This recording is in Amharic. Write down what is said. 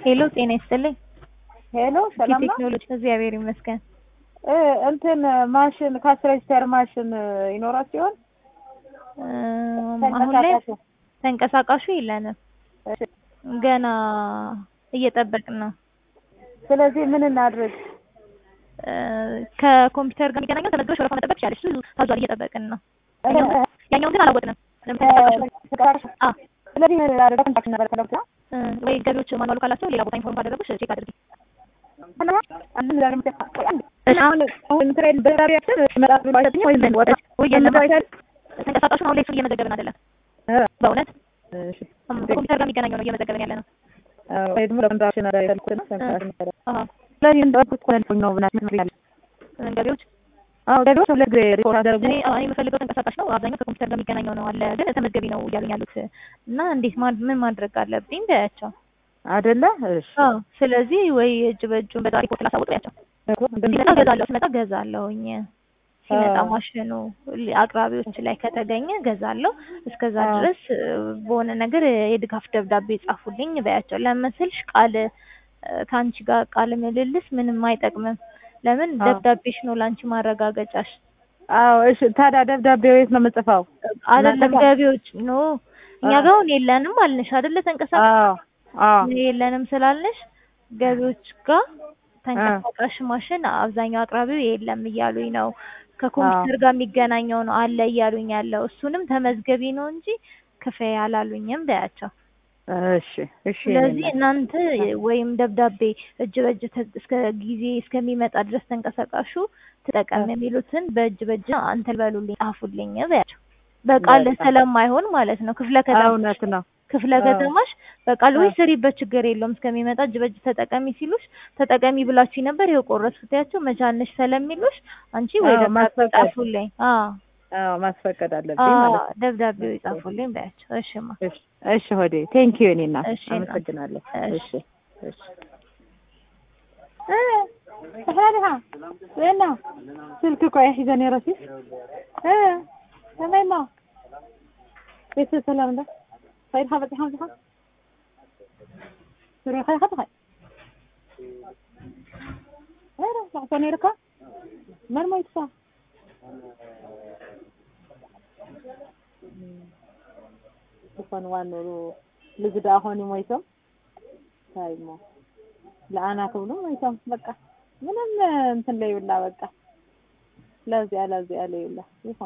ሄሎ ጤና ይስጥልኝ። ሄሎ ሰላም ነው። ቴክኖሎጂ እግዚአብሔር ይመስገን። እንትን ማሽን ካስሬጅተር ማሽን ይኖራችሁ ይሆን? አሁን ላይ ተንቀሳቃሹ የለንም። ገና እየጠበቅን ነው። ስለዚህ ምን እናድርግ? ከኮምፒውተር ጋር የሚገናኘው ተመዝግበሽ ወረፋ መጠበቅ ይችላልሽ። እሱ ታዟል፣ እየጠበቅን ነው። ያኛውን ግን አላወቅንም። ስለዚህ ኮንታክት ነበር ከለውታ ወይ ገቢዎች ማኑዋሉ ካላቸው ሌላ ቦታ ኢንፎርም ካደረጉሽ ቼክ አድርጊ። አሁን ትሬን በራሪያችን መጣጥ ብሎ አይተኝ ወይ ምን ወጣ ወይ የለም ተንቀሳቃሹን አሁን ላይ እሱን እየመዘገብን አይደለም። በእውነት ኮምፒውተር ጋር የሚገናኘው ነው እየመዘገብን ያለ ነው። ወይ ደግሞ ለኮንትራክሽን አራ ያልኩት ነው ተንቀሳቃሽ ነው። ስለዚህ እንደውቁት ኮንትራክሽን ነው ብናት ምን ያለ ገቢዎች ገቢዎች ለግሬ ሪፖርት አደረጉ። እኔ የምፈልገው ተንቀሳቃሽ ነው። አብዛኛው ከኮምፒውተር ጋር የሚገናኘው ነው አለ ግን ተመዝገቢ ነው እያሉኝ ያሉት እና እንዴት ምን ማድረግ አለብኝ በያቸው አይደለ? እሺ ስለዚህ ወይ እጅ በእጁን በዛ ሪፖርት ላሳውቅ በያቸው። ሲመጣ ገዛለሁኝ ሲመጣ ማሽኑ አቅራቢዎች ላይ ከተገኘ ገዛለሁ። እስከዛ ድረስ በሆነ ነገር የድጋፍ ደብዳቤ ጻፉልኝ በያቸው። ለምስልሽ ቃል ካንቺ ጋር ቃል ምልልስ ምንም አይጠቅምም። ለምን ደብዳቤሽ ነው ላንቺ ማረጋገጫሽ። አዎ እሺ። ታዲያ ደብዳቤው የት ነው የምጽፈው? አይደለም ገቢዎች ነው እኛ ጋር የለንም አልንሽ አይደለ? ተንቀሳቃሽ የለንም ስላልንሽ ገቢዎች ጋር ተንቀሳቃሽ ማሽን አብዛኛው አቅራቢው የለም እያሉኝ ነው። ከኮምፒውተር ጋር የሚገናኘው ነው አለ እያሉኝ ያለው። እሱንም ተመዝገቢ ነው እንጂ ክፈይ አላሉኝም በያቸው። እሺ። ስለዚህ እናንተ ወይም ደብዳቤ እጅ በእጅ እስከ ጊዜ እስከሚመጣ ድረስ ተንቀሳቃሹ ተጠቀም የሚሉትን በእጅ በእጅ አንተ በሉልኝ ጻፉልኝ በያቸው። በቃል ስለማይሆን ማለት ነው። ክፍለ ከተማሽ በቃል ወይ ስሪበት ችግር የለውም እስከሚመጣ እጅ በእጅ ተጠቀሚ ሲሉሽ ተጠቀሚ ብላችሁ ነበር የቆረጥኩት ያቸው መቻነሽ ስለሚሉሽ አንቺ ወይ ደብዳቤ ጻፉልኝ። ማስፈቀድ አለብኝ ማለት ነው። ደብዳቤው ይጻፉልኝ በያቸው። እሺማ እሺ ሆዴ ቴንክ ዩ እኔና አመሰግናለሁ። እሺ هلا وينها سلكك يا حزني راسي تمام بس سلام ده خير حبتي حمزه سوري خير خطها لعطوني ركا ما يتصا سبحان الله لجدا هوني مويتم ታይሞ ለአናቱ ነው ወይስ በቃ ምንም እንትን ላይ ይውላ በቃ ለዚህ አለ ይውላ